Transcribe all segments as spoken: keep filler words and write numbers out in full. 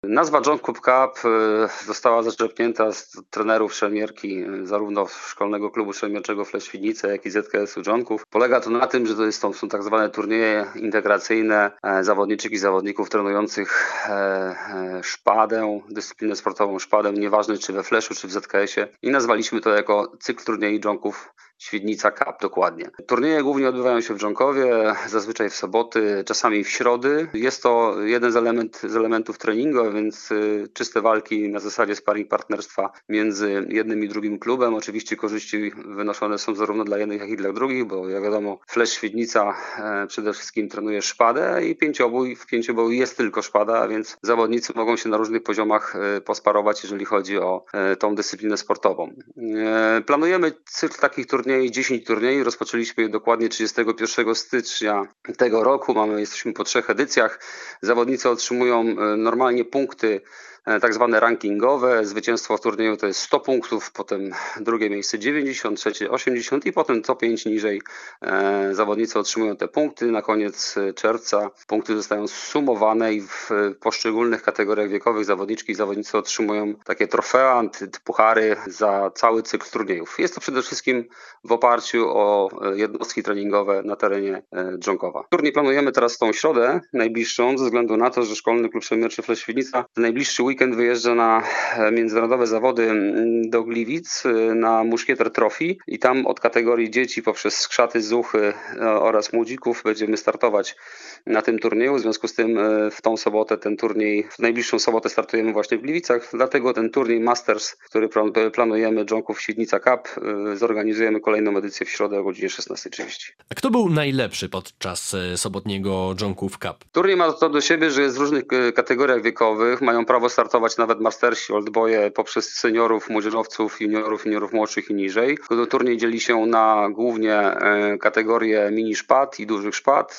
Nazwa Jonków Cup y, została zaczerpnięta z trenerów szermierki, y, zarówno Szkolnego Klubu Szermierczego Fleś Świdnice, jak i Z K S-u Jonków. Polega to na tym, że to jest, to są tak zwane turnieje integracyjne e, zawodniczek i zawodników trenujących e, e, szpadę, dyscyplinę sportową szpadę, nieważne czy we Fleszu, czy w Z K S-ie. I nazwaliśmy to jako cykl turniejów Jonków Świdnica Cup dokładnie. Turnieje głównie odbywają się w Jonkowie, zazwyczaj w soboty, czasami w środy. Jest to jeden z, element, z elementów treningu, a więc y, czyste walki na zasadzie sparring partnerstwa między jednym i drugim klubem. Oczywiście korzyści wynoszone są zarówno dla jednych, jak i dla drugich, bo jak wiadomo Flesz Świdnica e, przede wszystkim trenuje szpadę i pięciobój. W pięcioboju jest tylko szpada, a więc zawodnicy mogą się na różnych poziomach e, posparować, jeżeli chodzi o e, tą dyscyplinę sportową. E, planujemy cykl takich turniejów, dziesięć turniejów, rozpoczęliśmy je dokładnie trzydziestego pierwszego stycznia tego roku, mamy, jesteśmy po trzech edycjach. Zawodnicy otrzymują normalnie punkty tak zwane rankingowe. Zwycięstwo w turnieju to jest sto punktów, potem drugie miejsce dziewięćdziesiąt, trzecie osiemdziesiąt i potem co pięć niżej e, zawodnicy otrzymują te punkty. Na koniec czerwca punkty zostają zsumowane i w poszczególnych kategoriach wiekowych zawodniczki i zawodnicy otrzymują takie trofea, puchary za cały cykl turniejów. Jest to przede wszystkim w oparciu o jednostki treningowe na terenie Jonkowa. Turniej planujemy teraz tą środę najbliższą, ze względu na to, że Szkolny Klub Szermierczy Fleś Świdnica w najbliższy weekend wyjeżdża na międzynarodowe zawody do Gliwic na Muszkieter Trophy i tam od kategorii dzieci poprzez skrzaty, zuchy oraz młodzików będziemy startować na tym turnieju. W związku z tym w tą sobotę ten turniej, w najbliższą sobotę startujemy właśnie w Gliwicach, dlatego ten turniej Masters, który planujemy, Jonków Świdnica Cup, zorganizujemy kolejną edycję w środę o godzinie szesnasta trzydzieści. A kto był najlepszy podczas sobotniego Jonków Cup? Turniej ma to do siebie, że jest w różnych kategoriach wiekowych, mają prawo startować nawet mastersi, oldboye poprzez seniorów, młodzieżowców, juniorów, juniorów młodszych i niżej. Turniej dzieli się na głównie kategorie mini szpad i dużych szpad.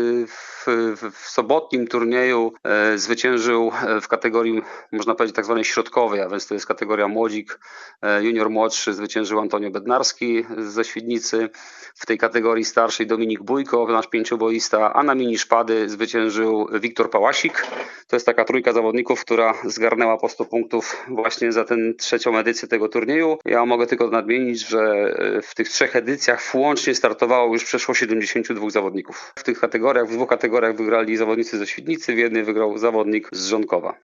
W, w, w sobotnim turnieju zwyciężył w kategorii, można powiedzieć, tak zwanej środkowej, a więc to jest kategoria młodzik, junior młodszy, zwyciężył Antonio Bednarski ze Świdnicy. W tej kategorii starszej Dominik Bójko, nasz pięcioboista, a na mini szpady zwyciężył Wiktor Pałasik. To jest taka trójka zawodników, która zgarnęła po sto punktów właśnie za tę trzecią edycję tego turnieju. Ja mogę tylko nadmienić, że w tych trzech edycjach włącznie startowało już przeszło siedemdziesięciu dwóch zawodników. W tych kategoriach, w dwóch kategoriach wygrali zawodnicy ze Świdnicy, w jednej wygrał zawodnik z Jonkowa.